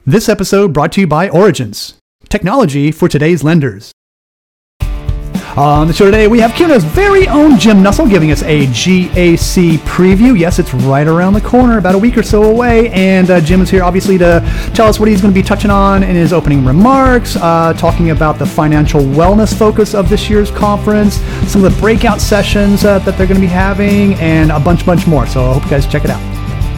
This episode brought to you by Origins, technology for today's lenders. On the show today, we have CUNA's very own Jim Nussle giving us a GAC preview. Yes, it's right around the corner, about a week or so away, and Jim is here obviously to tell us what he's going to be touching on in his opening remarks, talking about the financial wellness focus of this year's conference, some of the breakout sessions that they're going to be having, and a bunch more. So I hope you guys check it out.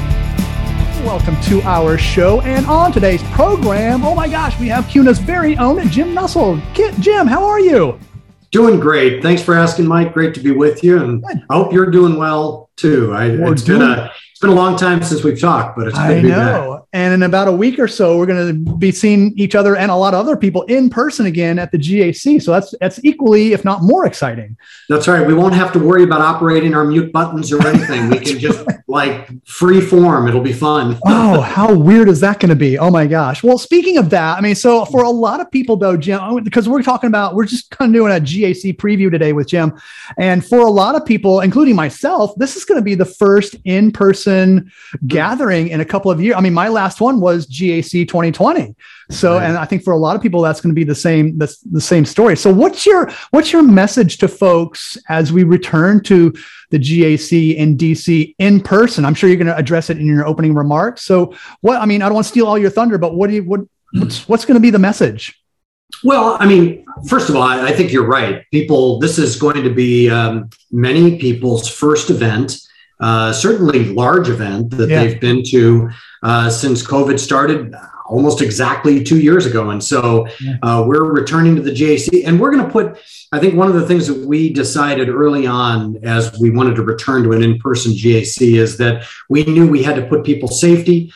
Welcome to our show, and on today's program, oh my gosh, we have CUNA's very own Jim Nussle. Jim, how are you? Doing great. Thanks for asking, Mike. Great to be with you, and I hope you're doing well too. It's been a long time since we've talked, but it's good to be back. And in about a week or so, we're going to be seeing each other and a lot of other people in person again at the GAC. So that's equally, if not more, exciting. That's right. We won't have to worry about operating our mute buttons or anything. We can just free form. It'll be fun. Oh, how weird is that going to be? Oh my gosh. Well, speaking of that, so for a lot of people though, Jim, because we're just kind of doing a GAC preview today with Jim. And for a lot of people, including myself, this is going to be the first in-person gathering in a couple of years. My last one was GAC 2020. So, right. And I think for a lot of people, that's going to be the same story. So what's your message to folks as we return to the GAC in DC in person? I'm sure you're going to address it in your opening remarks. So I don't want to steal all your thunder, but what's going to be the message? Well, first of all, I think you're right. This is going to be many people's first event, certainly large event that they've been to since COVID started almost exactly 2 years ago. And so we're returning to the GAC, and we're going to I think one of the things that we decided early on as we wanted to return to an in-person GAC is that we knew we had to put people's safety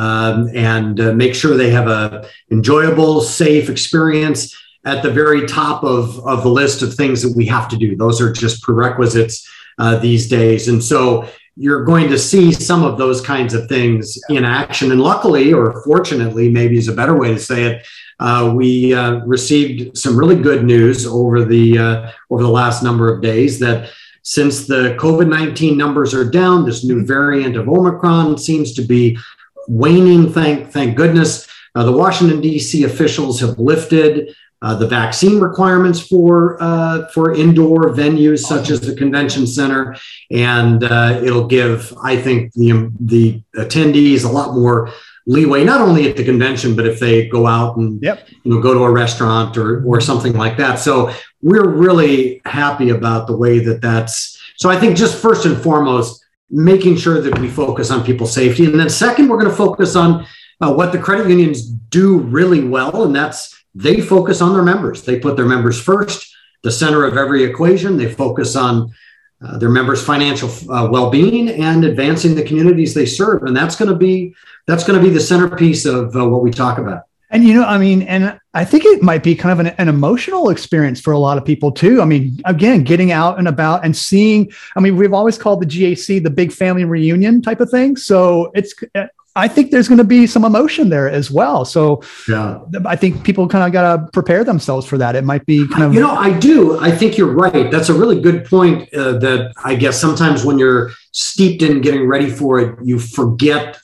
and make sure they have a enjoyable, safe experience at the very top of the list of things that we have to do. Those are just prerequisites these days. And so you're going to see some of those kinds of things in action. And luckily, or fortunately, maybe is a better way to say it, we received some really good news over the last number of days that since the COVID-19 numbers are down, this new variant of Omicron seems to be waning, thank goodness. The Washington, D.C. officials have lifted the vaccine requirements for indoor venues such as the convention center, and it'll give, I think, the attendees a lot more leeway, not only at the convention, but if they go out and go to a restaurant or something like that. So we're really happy about the way that's. So I think just first and foremost, making sure that we focus on people's safety, and then second, we're going to focus on what the credit unions do really well, and that's they focus on their members. They put their members first, the center of every equation. They focus on their members' financial well-being and advancing the communities they serve. And that's going to be the centerpiece of what we talk about. And, and I think it might be kind of an emotional experience for a lot of people too. Again, getting out and about and seeing, we've always called the GAC the big family reunion type of thing. So I think there's going to be some emotion there as well. So I think people kind of got to prepare themselves for that. It might be kind of, I do. I think you're right. That's a really good point that I guess sometimes when you're steeped in getting ready for it, you forget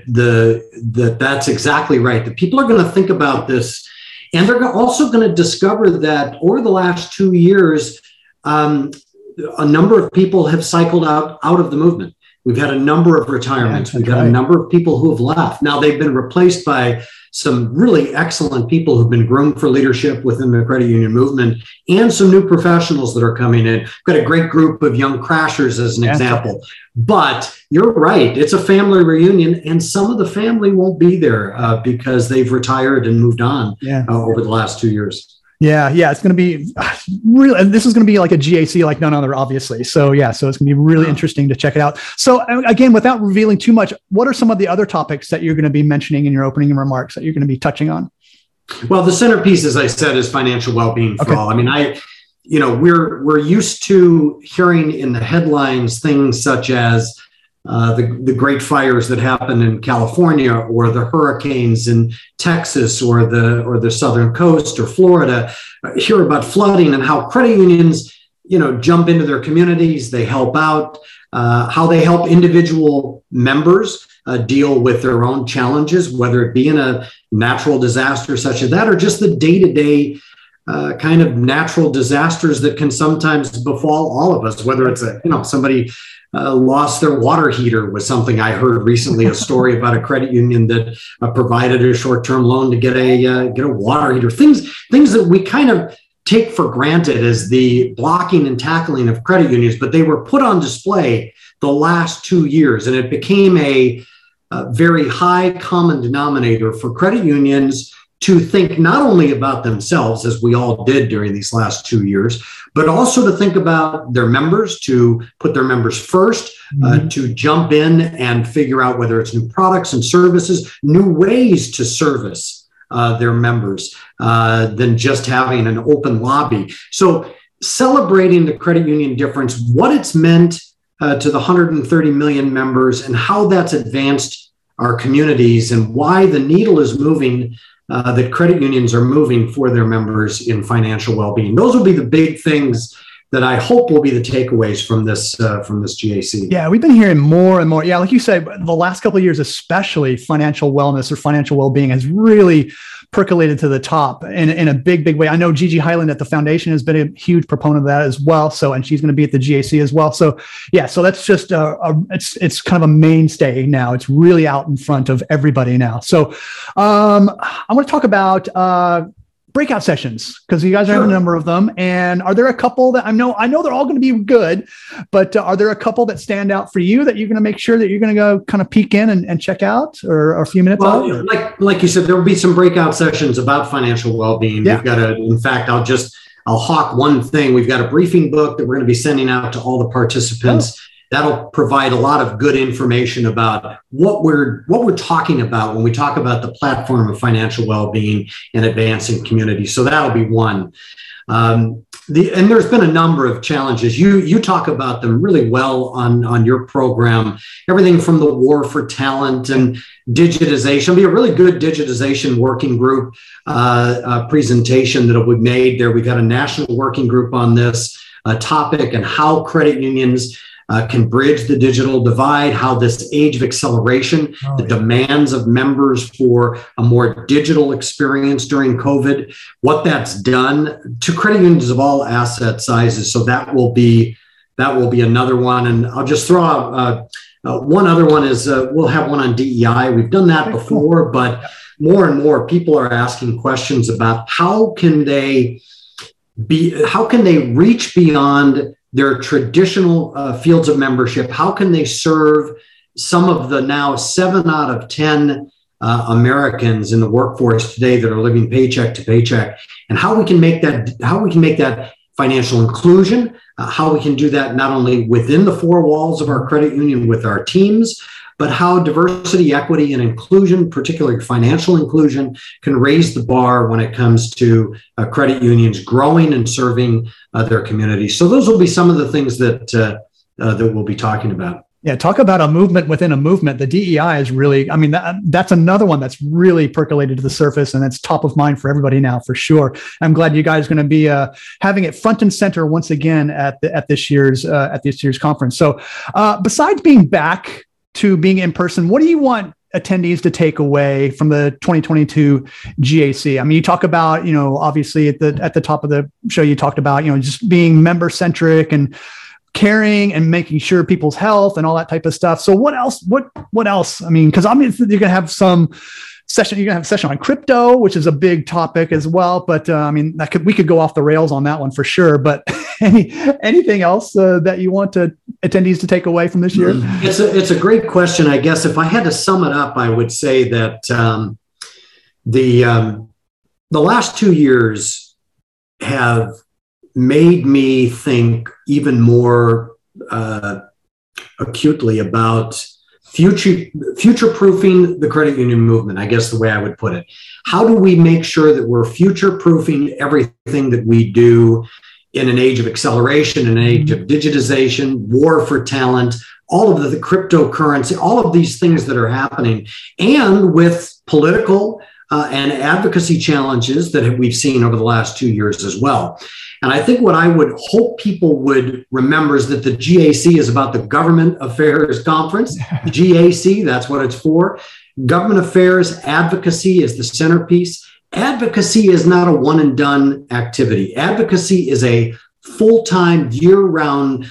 that's exactly right. That people are going to think about this, and they're also going to discover that over the last 2 years, a number of people have cycled out of the movement. We've had a number of retirements. We've got a number of people who have left. Now they've been replaced by some really excellent people who've been groomed for leadership within the credit union movement, and some new professionals that are coming in. We've got a great group of young crashers as an example. But you're right, it's a family reunion, and some of the family won't be there because they've retired and moved on over the last 2 years. Yeah, it's going to be really, and this is going to be like a GAC like none other, obviously. So it's going to be really interesting to check it out. So again, without revealing too much, what are some of the other topics that you're going to be mentioning in your opening remarks that you're going to be touching on? Well, the centerpiece, as I said, is financial well-being for all. We're used to hearing in the headlines things such as the great fires that happen in California, or the hurricanes in Texas, or the southern coast, or Florida, hear about flooding and how credit unions, jump into their communities, they help out, how they help individual members deal with their own challenges, whether it be in a natural disaster such as that, or just the day-to-day kind of natural disasters that can sometimes befall all of us, whether it's somebody lost their water heater was something I heard recently, a story about a credit union that provided a short-term loan to get a water heater. Things that we kind of take for granted as the blocking and tackling of credit unions, but they were put on display the last 2 years, and it became a very high common denominator for credit unions to think not only about themselves, as we all did during these last 2 years, but also to think about their members, to put their members first, to jump in and figure out whether it's new products and services, new ways to service their members than just having an open lobby. So celebrating the credit union difference, what it's meant to the 130 million members and how that's advanced our communities and why the needle is moving, that credit unions are moving for their members in financial well-being. Those will be the big things that I hope will be the takeaways from this GAC. Yeah, we've been hearing more and more. Yeah, like you said, the last couple of years, especially financial wellness or financial well-being has really percolated to the top in a big, big way. I know Gigi Highland at the foundation has been a huge proponent of that as well. So, and she's going to be at the GAC as well. So, yeah, so that's just it's kind of a mainstay now. It's really out in front of everybody now. So, I want to talk about breakout sessions, because you guys are having a number of them. And are there a couple that I know they're all going to be good, but are there a couple that stand out for you that you're going to make sure that you're going to go kind of peek in and check out or a few minutes out? Like you said, there will be some breakout sessions about financial well-being. Yeah. We've got in fact, I'll hawk one thing. We've got a briefing book that we're going to be sending out to all the participants. That'll provide a lot of good information about what we're talking about when we talk about the platform of financial well-being and advancing community. So that'll be one. And there's been a number of challenges. You talk about them really well on your program. Everything from the war for talent and digitization. It'll be a really good digitization working group presentation that will be made there. We've got a national working group on this topic and how credit unions can bridge the digital divide, how this age of acceleration, the demands of members for a more digital experience during COVID, what that's done to credit unions of all asset sizes. So that will be another one. And I'll just throw out one other one is we'll have one on DEI. We've done that before, but more and more people are asking questions about how can they reach beyond their traditional fields of membership. How can they serve some of the now 7 out of 10 Americans in the workforce today that are living paycheck to paycheck, and how we can make that financial inclusion, how we can do that not only within the four walls of our credit union with our teams, but how diversity, equity, and inclusion, particularly financial inclusion, can raise the bar when it comes to credit unions growing and serving their community. So those will be some of the things that we'll be talking about. Yeah, talk about a movement within a movement. The DEI is really, that's another one that's really percolated to the surface, and it's top of mind for everybody now, for sure. I'm glad you guys are going to be having it front and center once again at this year's conference. So besides being back to being in person, what do you want attendees to take away from the 2022 GAC? I mean, you talk about, obviously at the top of the show, you talked about, just being member centric and caring and making sure people's health and all that type of stuff. So what else? What else? I mean, because you're going to have some session. You're going to have a session on crypto, which is a big topic as well. But we could go off the rails on that one for sure. But anything else that you want attendees to take away from this year? It's a great question. I guess if I had to sum it up, I would say that the last 2 years have made me think even more acutely about future-proofing the credit union movement, I guess the way I would put it. How do we make sure that we're future-proofing everything that we do in an age of acceleration, in an age of digitization, war for talent, all of the cryptocurrency, all of these things that are happening, and with political and advocacy challenges that we've seen over the last 2 years as well. And I think what I would hope people would remember is that the GAC is about the Government Affairs Conference. GAC, that's what it's for. Government affairs, advocacy is the centerpiece. Advocacy is not a one and done activity. Advocacy is a full-time, year-round,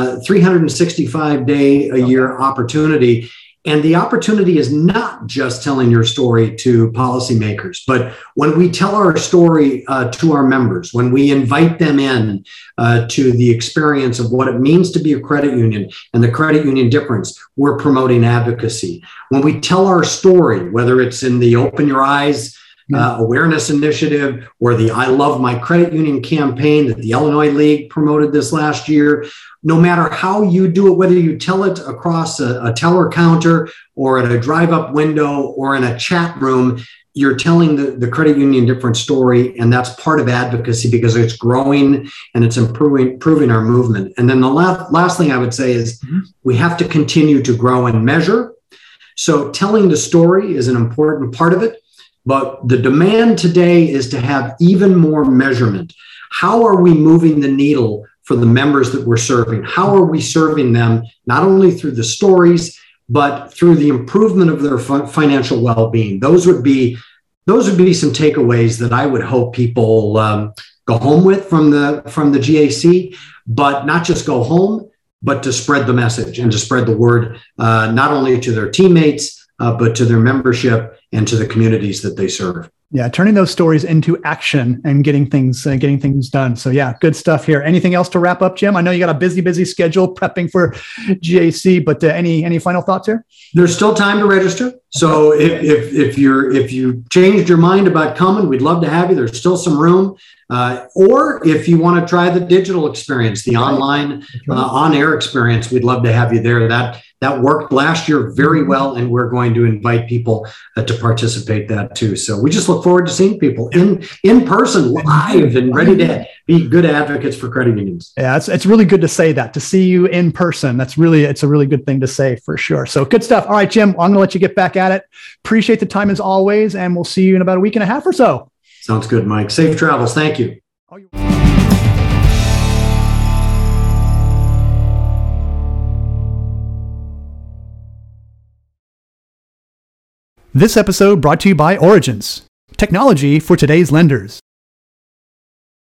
365-day-a-year opportunity. And the opportunity is not just telling your story to policymakers, but when we tell our story to our members, when we invite them in to the experience of what it means to be a credit union and the credit union difference, we're promoting advocacy. When we tell our story, whether it's in the Open Your Eyes awareness initiative or the I Love My Credit Union campaign that the Illinois League promoted this last year, no matter how you do it, whether you tell it across a teller counter or at a drive-up window or in a chat room, you're telling the credit union difference story, and that's part of advocacy because it's growing and it's improving our movement. And then the last thing I would say is we have to continue to grow and measure. So telling the story is an important part of it. But the demand today is to have even more measurement. How are we moving the needle for the members that we're serving? How are we serving them, not only through the stories, but through the improvement of their financial well-being? Those would be some takeaways that I would hope people go home with from the GAC, but not just go home, but to spread the message and to spread the word, not only to their teammates, but to their membership and to the communities that they serve. Yeah, turning those stories into action and getting things done. So yeah, good stuff here. Anything else to wrap up, Jim? I know you got a busy schedule prepping for GAC, but any final thoughts here? There's still time to register. So if you changed your mind about coming, we'd love to have you. There's still some room. Or if you want to try the digital experience, the online on-air experience, we'd love to have you there. That worked last year very well, and we're going to invite people to participate that too. So we just look forward to seeing people in person, live, and ready to be good advocates for credit unions. Yeah, it's really good to say that, to see you in person. It's a really good thing to say for sure. So good stuff. All right, Jim, I'm going to let you get back at it. Appreciate the time as always, and we'll see you in about a week and a half or so. Sounds good, Mike. Safe travels. Thank you. This episode brought to you by Origins, technology for today's lenders.